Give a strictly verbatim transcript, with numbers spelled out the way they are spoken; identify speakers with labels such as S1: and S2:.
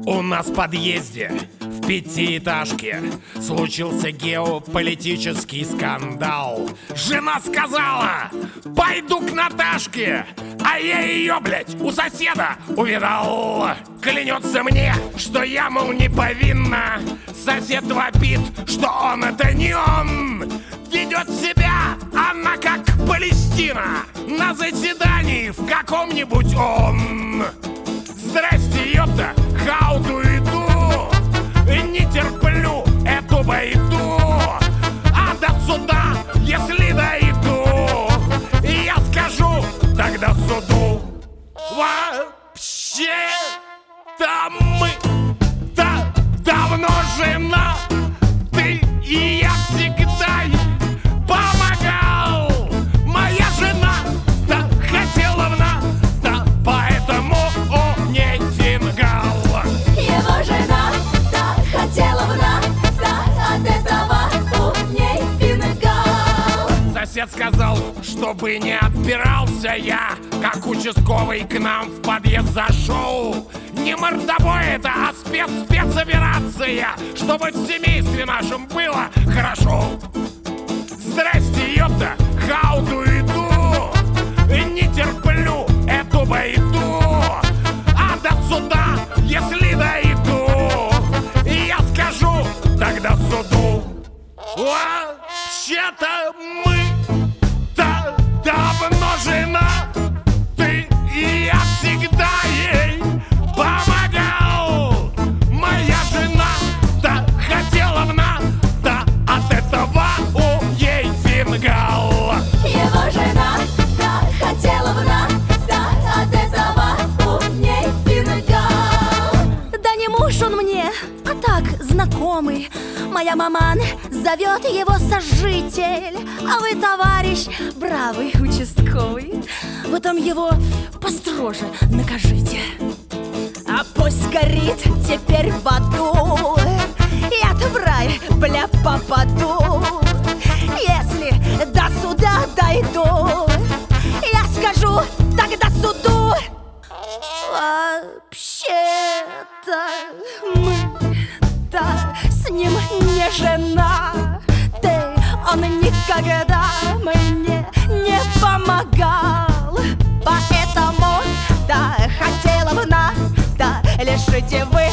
S1: У нас в подъезде в пятиэтажке случился геополитический скандал. Жена сказала: пойду к Наташке, а я ее, блядь, у соседа увидал. Клянется мне, что я, мол, не повинна. Сосед вопит, что он это не он. Ведет себя она как Палестина на заседании в каком-нибудь он. Здрасте, ёпта, хауду иду. Не терплю эту байду. А до суда, если дойду, я скажу тогда суду: вообще-то мы да, давно жена. Ты и я всегда ей помогал. Моя жена да хотела в нас, да поэтому у ней фингал.
S2: Его жена да хотела в нас, да от этого у ней фингал.
S1: Сосед сказал, чтобы не отбирался я, как участковый к нам в подъезд зашел. Не мордобой это, а спец-спецоперация, чтобы в семействе нашем было хорошо. Здрасте, ёпта, хауду иду. Не терплю эту байду. А до суда, если дойду, я скажу тогда суду: вообще-то мы да давно жена. Ты и я всегда ей помогал. Моя жена да хотела в нас, да от этого у ей фингал.
S2: Его жена да хотела в нас, да от этого у ней фингал.
S3: Да не муж он мне, а так знакомый. Моя маман зовет его сожитель. А вы, товарищ, бравый участковый, вы там его построже накажите. А пусть горит теперь в аду. Я-то в рай, бля, попаду. Если до суда дойду, я скажу тогда суду: вообще-то мы-то с ним не жена. Ты, он никогда мне не помогал. Поэтому да хотела бы нас, да лишите вы